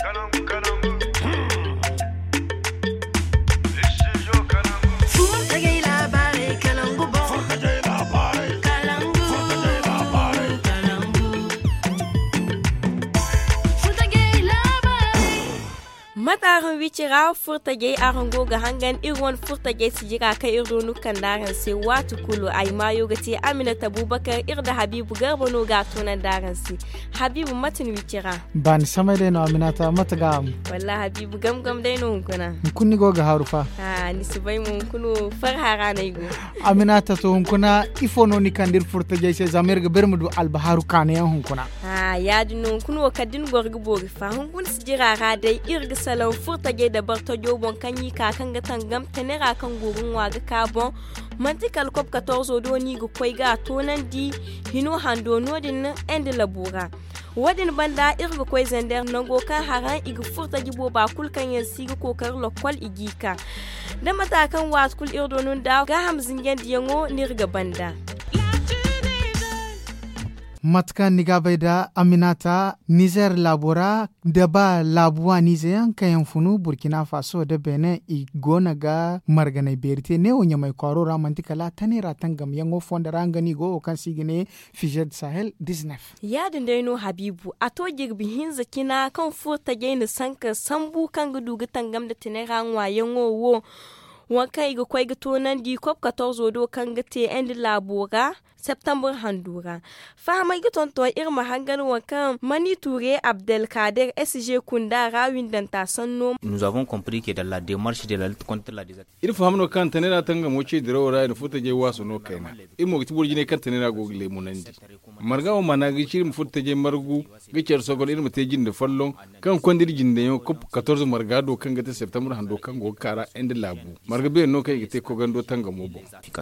Mataran wicira furtage arango ga hangan irwan furtage sijira ka irdonu kandaran se watu kulu ay mayo gati Aminata Abubakar irda Habibu Garba no ga tonan daran se Habibu matin wicira ban sama dai no Aminata mataga wallahi Habibu gam dai no kuna kunni go ga harufa ni subai mun kunu farhara nay go Aminata to kuna ifono ni kandir furtage se zamirga bermudu albaharu kane hun kuna ya dinu kunu kadin gorgu bogi fa hun kun sijira ga dai irga salon furtage da barta jobon kanyi kakan ga tangam tenera kan gurun waga kabon mantikal kop 14 doni go koi ga tonan di hino hando nodin end labura wadin banda irga koi zender nango kan haran igu furtage bo ba kul kan yansi go kokar lokol igika da matakan wat kul irdonun da ga hamzin yandi yango nirga banda matka nigabai da Aminata Niger labora da ba labuwa Niger kayan funu Burkina Faso da Benin igona ga marganai berite ne wonya mai kwaro ramantika la tanera tangam yango fonda rangani go kan sigine Fijed Sahel 19 ya dindaino Habibu ato girbi hinza kina kan furta gaini sanka sambu kan gudu ga tangam da tinera wa yango wo wanka iga kwai ga tonan di kop 14 do kan ga te end labora September handura fahama ga tonto irma hangan wankan Mani Touré Abdelkader SG Kunda rawin dan tasanno. Nous avons compris que dans la démarche de la lutte contre la désertification il faut hamno kan tanena tanga moche dirawra da futa je waso no kaina imo giti burjine kan tanena gogle munandi marga o managi chirim futa je margu gicer sogol irma tejin de fallon kan kondir jinde yo kop 14 marga do kan gata September hando kan go kara end labu marga be no kai gite ko gando tanga mobo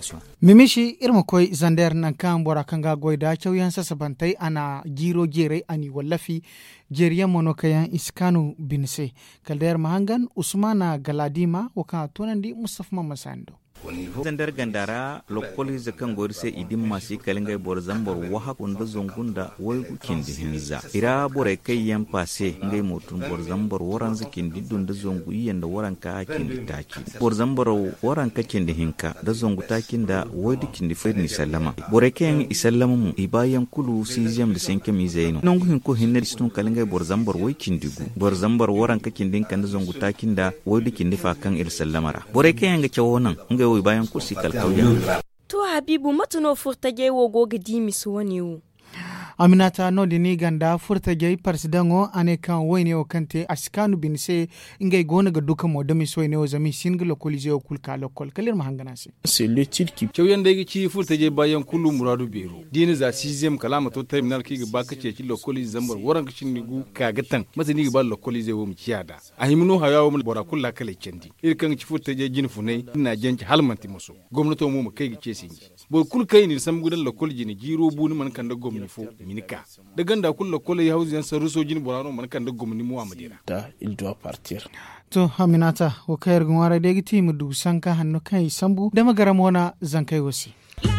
mimishi irma koy zander nan kan bora kan ga goida chawyan sasabantai ana giro gere ani wallafi jeriya mono kayan iskanu binse kalder mahangan Usmana Galadima waka tonandi Mustafa Masando zandar gandara lokoli zakan gorse idin masu kalingai bor zambor waha kunda zongunda wai kindi hinza ira bore kai yan pase ngai motun bor zambor waran zakin didun da zongu yanda waran ka kindi taki bor zambor waran ka kindi hinka da zongu takin da wadi kindi fayni sallama bore kai isallama mu ibayan kulu sizem da senke mi zaino non hin ko hinne stun kalingai bor zambor wai kindigu bor zambor waran ka kindin kan da zongu takin da wadi kindi fa kan il sallamara bore kai nga chawonan ngai bayan kursi kalkauya. To Habibu matuno furtage wo goga dimi su wani wo. Aminata no dini ganda furtage parsidango ane kan wayne o kante askanu binse ingay gona ga duka modami soyne o zami single kolije o kulka lokol kalir mahangana se. C'est l'étude qui chawyan da ci furtage bayan kullu muradu bero. Dini za 6e kalama to terminal ki ga baka ce ci lokoli zambar waran kicin nigu kagatan masani ga ba lokoli zai wo mu ciyada. Ahimno hayawo mu bora kulla kale cendi. Irkan ci furtage jin funai ina janci halmanti muso. Gwamnato mu kai ga ce sinji. Bo kul kai ni sam gudan lokoli jini jiro bunu man kan da gwamnati fo minika. Da ganda kulla kola ya hauzi yan saruso jini borano man kan da gwamnati mu amadira. Da il doit partir. To Aminata o kayar gumara da giti mu du sanka hannu kai sambu da magaram wana zankai wasi.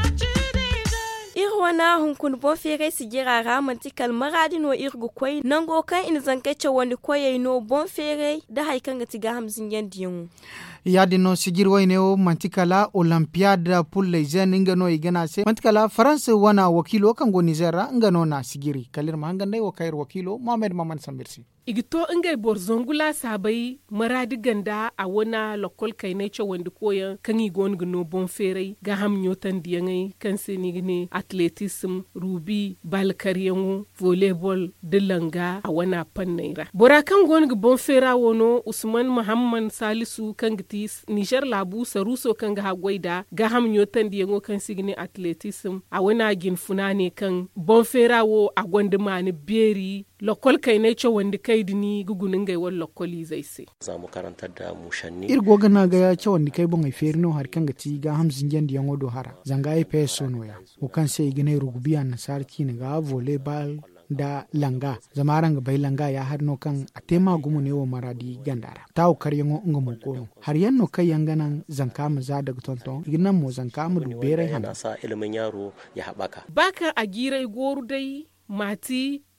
Wana hunkun bon fere sigira ramantikal maradino irgu koy nango kan in zankace wani koyai no bon fere da haikan ga tiga hamzin yandiyon yadino sigir wayne o mantikala olympiade pour les jeunes ngano igana se mantikala France wana wakilo kan go Nigeria ngano na sigiri kalir mahangande o kayr wakilo Mohamed Maman Sambirsi igito ingay borzongula sabai maradi ganda a wana lokol kainai ce wanda koyan kan yi gon gno bon fere ga ham nyotan diyangai kan senigine athleticism rubi balkariyangu volleyball dilanga a wana pannaira bora kan gon ga bon fera wono Usman Muhammad Salisu kan giti Niger labu saruso kan ga hagwaida ga ham nyotan diyango kan sigine athleticism a wana gin funane kan bon fera wo a gonda ni beri lokol kainai ce wanda kai dini gugunin gaiwar lokoli zai sai za mu karanta da mushanni irgo gana ga ya ce wanda kai bon ai ferno har kan gati ga hamzin yandi yango do hara zanga ai peso no ya o kan sai gine rugbiya na sarki ne ga volleyball da langa zamaran ga bai langa ya har no kan atema gumu ne wo maradi gandara taw kar yango ngumo kono har yanno kai yanganan zanka mu za daga tonton ginan mu zanka mu dubere hana sa ilimin yaro ya habaka baka a girai goru dai mati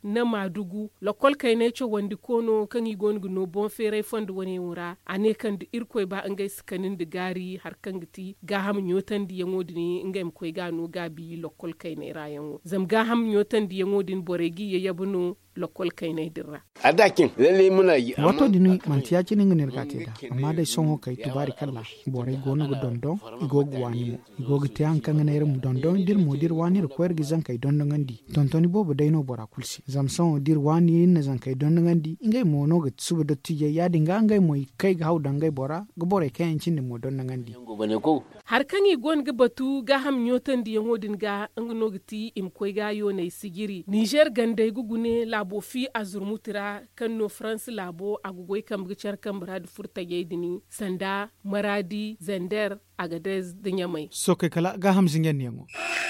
na madugu lokol kai ne cho wandi kono kan yi gon no bon fere fond woni wura ane kan da irkoi ba an gai skanin da gari har kan giti ga ham nyotan di yango dini ngam koi ga no ga bi lokol kai ne rayan zam ga ham nyotan di yango din boregi ya yabuno lokol kai ne dirra adakin lalle muna yi wato dini mantiya cinin ngin irgate da amma dai son ho kai tubari kalla borai gono go dondo igo gwani mo igo gite an kan ne rum dondo dir mo dir wani ko ergi zan kai dondo ngandi tontoni bobo dai no bora kulsi zam son dir wani ne zan kai dondo ngandi ingai mo no ga subu do tiye ya dinga ngai mo kai ga haudan ngai bora go bore kai cin mo dondo ngandi har kan yi gon ga batu ga ham nyotan di yango din ga ngno giti im koi ga yo ne sigiri Niger gandai gugune labo fi azurmutira kan no France labo agugoi kam gicar kan brad furta yedini sanda maradi zender agadez dinyamai so kai kala ga hamzin yan yango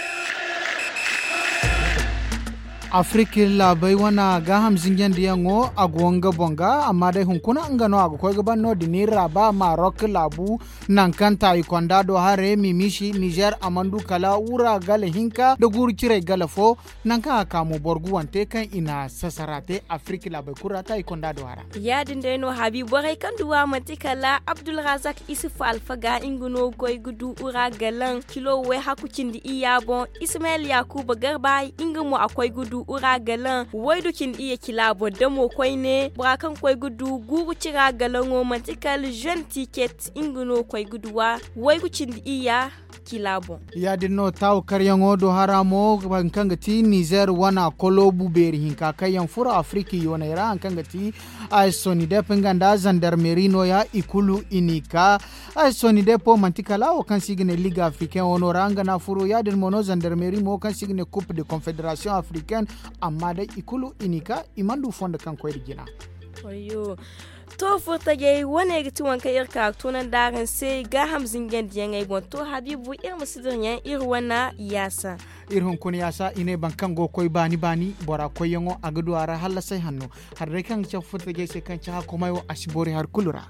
Afrika labai wana ga hamzin yan yango agwonga bonga amma dai hunkuna ngano agukoi gaban no dinira ba Maroc labu nan kan tai kondado hare mimishi Niger amandu kala ura gale hinka da gurkire galafo nan kan kamo borgu wante kan ina sasarate Afrika labai kura tai kondado hara ya dinde no habibu rai kan duwa matikala Abdul Razak Isufu Alfaga inguno goy gudu ura galan kilo we hakucin di iyabo Ismail Yakuba Garba ingumo akwai gudu ura galan waidukin iya kilabo damo kwai ne burakan kwai gudu guru cira galan o matikal jeune ticket inguno kwai guduwa waigucin iya kilabo ya dinno taw karyango do haramo bankanga ti Niger wana kolobu beri hinka kayan fura Afrika yona ira ankanga ti ay soni de penganda gendarmerie no ya ikulu inika ay soni de po mantikala o kan signe Ligue Africaine honoranga na furu ya din mono gendarmerie mo kan signe Coupe de Confédération Africaine amma da ikulu inika imandu fonda kan koy digina oyo to furta ge wane giti wanka irka tunan darin sai ga hamzin gendiyan ai bon to habibu ir musidinya ir wana yasa irhun kun yasa ine bankan go koy bani bora koyengo agadu ara halla sai hanno har rekan cha furta ge sai kan cha ko mayo asibori har kulura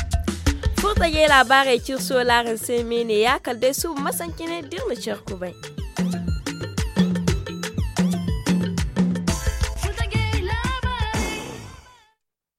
furta ge labarai kirso larin sai mene ya kalde su masankine dirna charku bai